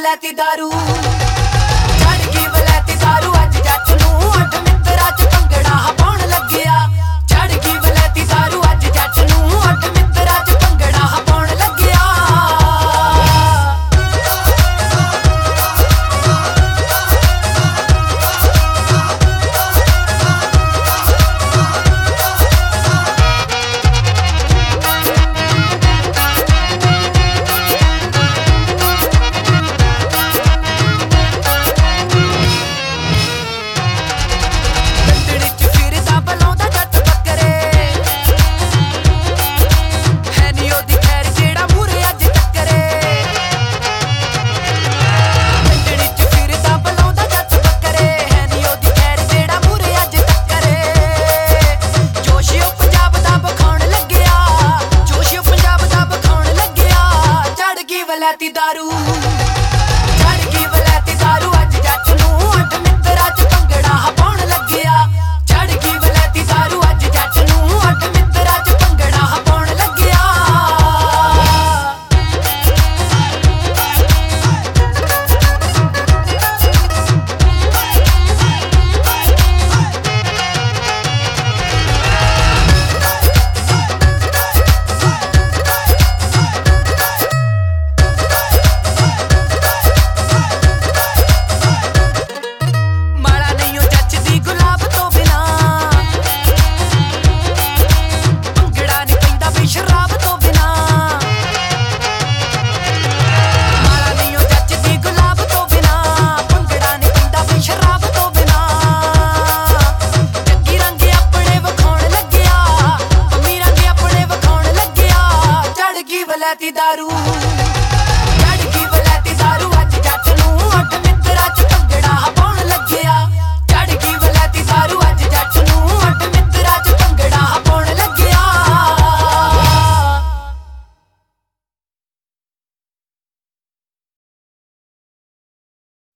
ਵਲੈਤੀ ਦਾਰੂ ਚੜ ਗਈ ਵਲੈਤੀ ਦਾਰੂ ਅੱਜ ਜੱਟ ਨੂੰ ਅੱਠ ਮਿੱਤਰਾਂ ਚ ਭੰਗੜਾ ਪਾਉਣ ਲੱਗਿਆ ਚੜ ਗਈ ਵਲੈਤੀ ਦਾਰੂ ਅੱਜ ਜੱਟ ਨੂੰ ਅੱਠ ਮਿੱਤਰਾਂ ਚ ਭੰਗੜਾ ਪਾਉਣ ਲੱਗਿਆ ਵਲੈਤੀ ਦਾਰੂ ਚੜ ਗਈ ਵਲੈਤੀ ਦਾਰੂ ਅੱਜ ਜੱਟ ਨੂੰ ਅੱਠ ਮਿੱਤਰਾਂ ਚ ਭੰਗੜਾ ਪਾਉਣ ਲੱਗਿਆ ਚੜ ਗਈ ਵਲੈਤੀ ਦਾਰੂ ਅੱਜ ਜੱਟ ਨੂੰ ਅੱਠ ਮਿੱਤਰਾਂ ਚ ਭੰਗੜਾ ਪਾਉਣ ਲੱਗਿਆ ਵਲੈਤੀ ਦਾਰੂ